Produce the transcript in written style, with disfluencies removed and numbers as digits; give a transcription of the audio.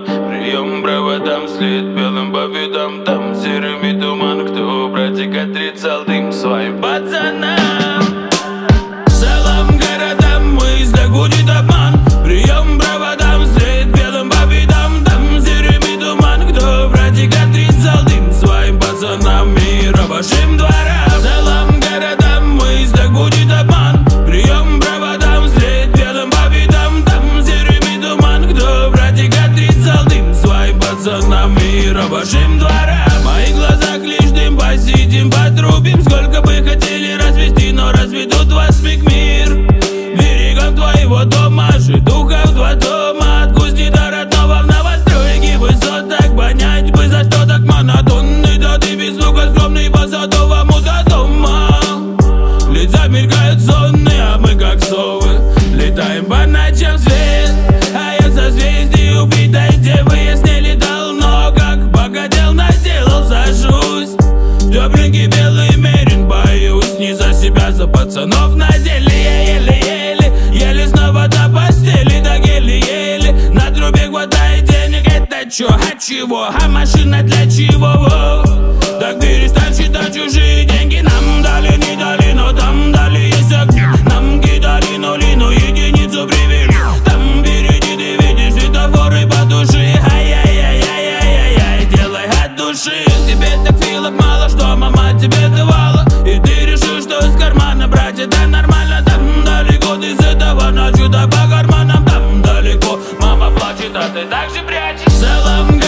Прием проводам, след белым по видам. Там серыми туман, кто братик отрицал дым своим пацанам. В целом городам мыслях будет обман. Прием проводам, след белым по видам. Там серыми туман, кто братик отрицал дым своим пацанам и рабочим дворам. В целом городам мыслях будет обман. Прием проводам, след белым по видам. Там серыми туман, кто братик отрицал дым своим пацанам и рабочим дворам. В моих глазах лишь дым, посидим, потрубим. Сколько бы хотели развести, но разведут вас в мир. Берегом твоего дома, же духов два дома. Отпусти до родного в новостройке высот. Так понять бы, за что так монотонный. Да ты без звука скромный по садовому до дома. Лица мелькают сонные, а мы как совы летаем по ночам свет. А я созвездие убитой девы. Я с ней летал, но как похотел, наделал, сажусь. Тепленький белый мерин, боюсь не за себя, за пацанов на деле. Я еле снова до постели, так еле-еле на трубе хватает денег. Это чё, а чего, а машина для чего? Так перестань считать чужие деньги. Нам дали, не дали, но там дали есть огни. Нам кидали нули, но единицу привели. Там впереди ты видишь светофоры по души. Ай-яй-яй-яй-яй-яй, делай от души. Тебе так филок мало, что мама тебе давала. И ты решил, что из кармана брать это нормально. Там далеко ты с этого ночью, да по карманам. Там далеко мама плачет, а ты так же прячешь. В целом